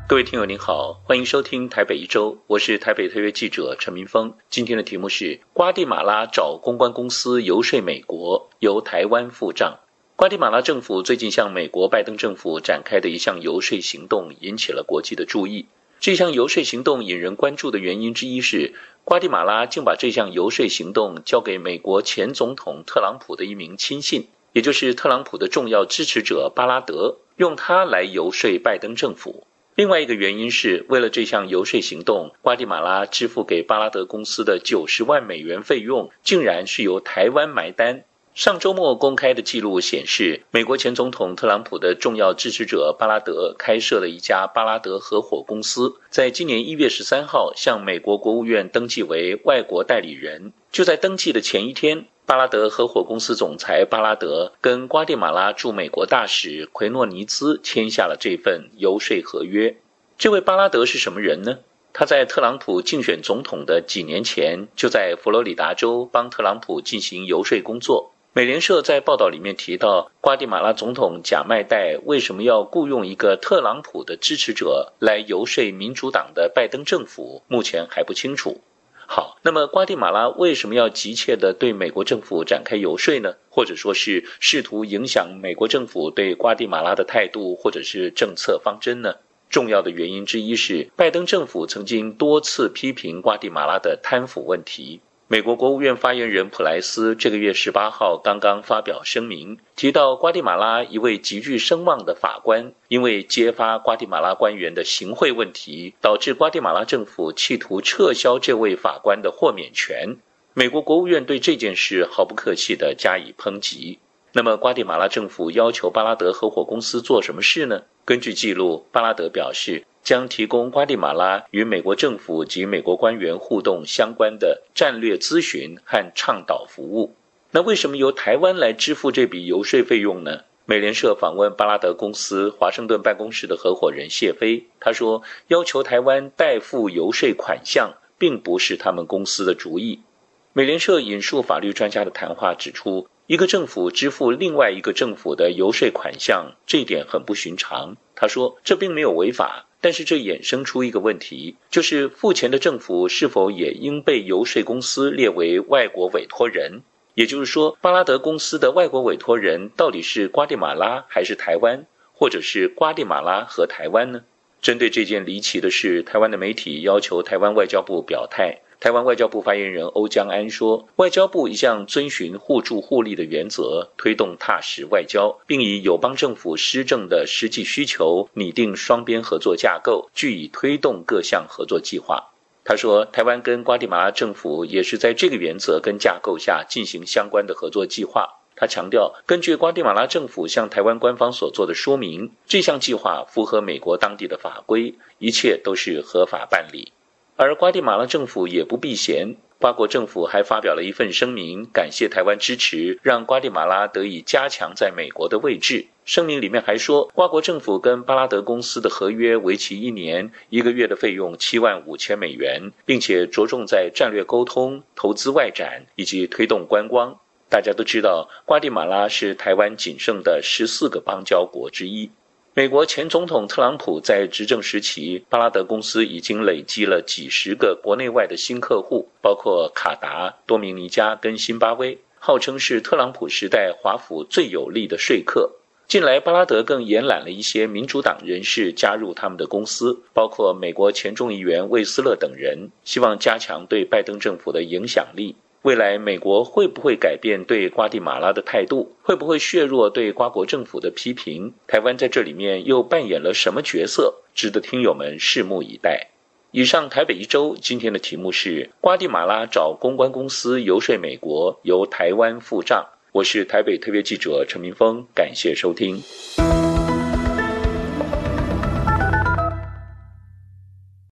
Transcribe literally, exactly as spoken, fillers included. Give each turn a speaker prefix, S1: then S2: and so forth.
S1: 各位听友您好，欢迎收听台北一周，我是台北特约记者陈明峰。今天的题目是瓜地马拉找公关公司游说美国，由台湾付账。瓜地马拉政府最近向美国拜登政府展开的一项游说行动引起了国际的注意。这项游说行动引人关注的原因之一是，瓜地马拉竟把这项游说行动交给美国前总统特朗普的一名亲信，也就是特朗普的重要支持者巴拉德，用他来游说拜登政府。另外一个原因是，为了这项游说行动，瓜地马拉支付给巴拉德公司的九十万美元费用，竟然是由台湾埋单。上周末公开的记录显示，美国前总统特朗普的重要支持者巴拉德开设了一家巴拉德合伙公司，在今年一月十三号向美国国务院登记为外国代理人。就在登记的前一天，巴拉德合伙公司总裁巴拉德跟瓜地马拉驻美国大使奎诺尼兹签下了这份游说合约。这位巴拉德是什么人呢？他在特朗普竞选总统的几年前，就在佛罗里达州帮特朗普进行游说工作。美联社在报道里面提到，瓜地马拉总统贾迈代为什么要雇佣一个特朗普的支持者来游说民主党的拜登政府，目前还不清楚。好，那么瓜地马拉为什么要急切地对美国政府展开游说呢？或者说是试图影响美国政府对瓜地马拉的态度或者是政策方针呢？重要的原因之一是，拜登政府曾经多次批评瓜地马拉的贪腐问题。美国国务院发言人普莱斯这个月十八号刚刚发表声明，提到瓜地马拉一位极具声望的法官，因为揭发瓜地马拉官员的行贿问题，导致瓜地马拉政府企图撤销这位法官的豁免权。美国国务院对这件事毫不客气地加以抨击。那么瓜地马拉政府要求巴拉德合伙公司做什么事呢？根据记录，巴拉德表示将提供瓜地马拉与美国政府及美国官员互动相关的战略咨询和倡导服务。那为什么由台湾来支付这笔游说费用呢？美联社访问巴拉德公司华盛顿办公室的合伙人谢飞，他说，要求台湾代付游说款项并不是他们公司的主意。美联社引述法律专家的谈话指出，一个政府支付另外一个政府的游说款项，这一点很不寻常。他说，这并没有违法，但是这衍生出一个问题，就是付钱的政府是否也应被游说公司列为外国委托人？也就是说，巴拉德公司的外国委托人到底是瓜地马拉还是台湾，或者是瓜地马拉和台湾呢？针对这件离奇的事，台湾的媒体要求台湾外交部表态。台湾外交部发言人欧江安说，外交部一向遵循互助互利的原则，推动踏实外交，并以友邦政府施政的实际需求拟定双边合作架构，据以推动各项合作计划。他说，台湾跟瓜地马拉政府也是在这个原则跟架构下进行相关的合作计划。他强调，根据瓜地马拉政府向台湾官方所做的说明，这项计划符合美国当地的法规，一切都是合法办理。而瓜地马拉政府也不避嫌，瓜国政府还发表了一份声明，感谢台湾支持，让瓜地马拉得以加强在美国的位置。声明里面还说，瓜国政府跟巴拉德公司的合约为期一年，一个月的费用七万五千美元，并且着重在战略沟通、投资外展以及推动观光。大家都知道，瓜地马拉是台湾仅剩的十四个邦交国之一。美国前总统特朗普在执政时期，巴拉德公司已经累积了几十个国内外的新客户，包括卡达、多明尼加跟辛巴威，号称是特朗普时代华府最有力的说客。近来巴拉德更延揽了一些民主党人士加入他们的公司，包括美国前众议员魏斯勒等人，希望加强对拜登政府的影响力。未来美国会不会改变对瓜地马拉的态度？会不会削弱对瓜国政府的批评？台湾在这里面又扮演了什么角色？值得听友们拭目以待。以上台北一周，今天的题目是瓜地马拉找公关公司游说美国，由台湾付账。我是台北特约记者陈明峰，感谢收听。